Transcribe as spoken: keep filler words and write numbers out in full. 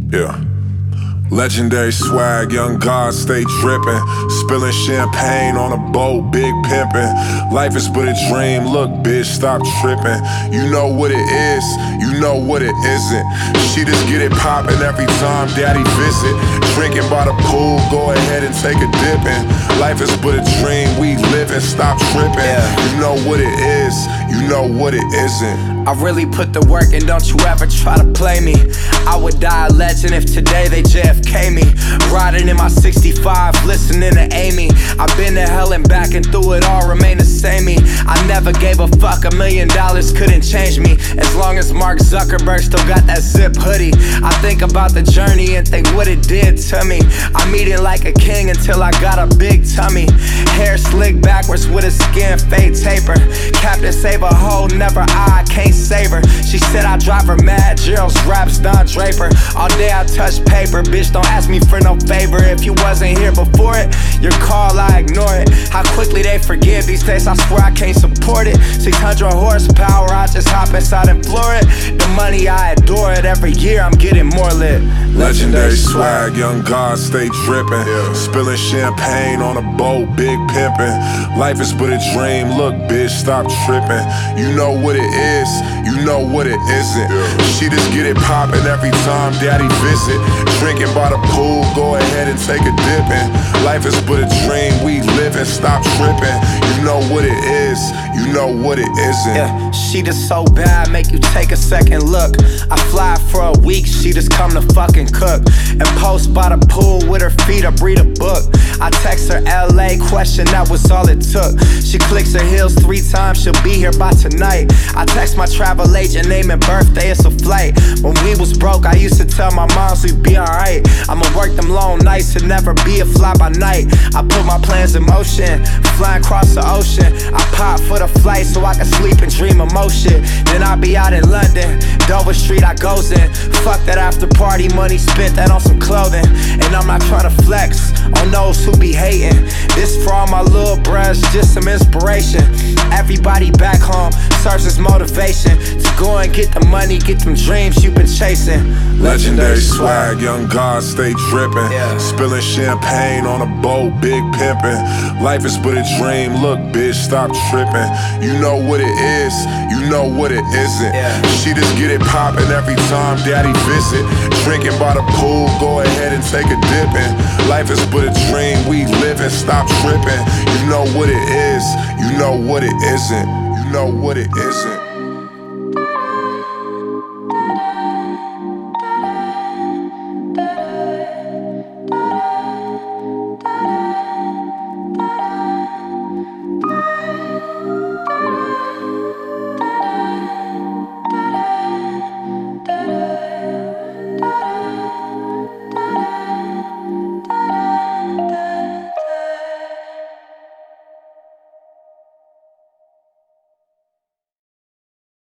Yeah. Legendary swag, young God stay drippin'. Spilling champagne on a boat, big pimpin'. Life is but a dream, look bitch, stop trippin'. You know what it is, you know what it isn't. She just get it poppin' every time daddy visit. Drinking by the pool, go ahead and take a dippin'. Life is but a dream, we livin', stop trippin'. You know what it is, you know what it isn't. I really put the work in, don't you ever try to play me. I would die a legend if today they J F K me. Riding in my sixty-five, listening to Amy. I've been to hell and back and through it all, remain the same me. I never gave a fuck, a million dollars couldn't change me. As long as Mark Zuckerberg still got that zip hoodie. I think about the journey and think what it did to me. I'm eating like a king until I got a big tummy. Hair slicked backwards with a skin fade taper. Captain save a hoe, never I, can't save her. She said I drive her mad, Gerald's raps, Don Draper. All day I touch paper, bitch don't ask me for no favor. If you wasn't here before it, your call I ignore it. How quickly they forgive these days, I swear I can't support it. six hundred horsepower, I just hop inside and floor it. The money I adore it, every year I'm getting more lit. Legendary swag, young God stay drippin'. Yeah. Spilling champagne on a boat, big pimpin'. Life is but a dream, look bitch, stop trippin'. You know what it is, you know what it isn't. Yeah. She just get it poppin' every time daddy visit. Drinking by the pool, go ahead and take a dippin'. Life is but a dream, we livin', stop trippin'. You know what it is, you know what it isn't. Yeah, she just so bad, make you take a second look. I fly for a week, she just come to fucking cook. And post by the pool with her feet up, read a book. I text her L A, question, that was all it took. She clicks her heels three times, she'll be here by tonight. I text my travel agent, name and birthday, it's a flight. When we was broke, I used to tell my moms we'd be alright. I'ma work them long nights to never be a fly by night. I put my plans in motion, flying across the ocean. I pop for the flight so I can sleep and dream of more shit. Then I be out in London, Dover Street I goes in. Fuck that after party money, spent that on some clothing. And I'm not trying to flex on those who be hating. This for all my little bruhs, just some inspiration. Everybody back home serves as motivation to go and get the money, get them dreams you've been chasing. Legendary swag, young God stay drippin'. Yeah. Spilling champagne on a boat, big pimpin'. Life is but a dream, look bitch, stop trippin'. You know what it is, you know what it isn't. Yeah. She just get it poppin' every time daddy visit. Drinking by the pool, go ahead and take a dippin'. Life is but a dream, we livin', stop trippin'. You know what it is, you know what it isn't. You know what it isn't.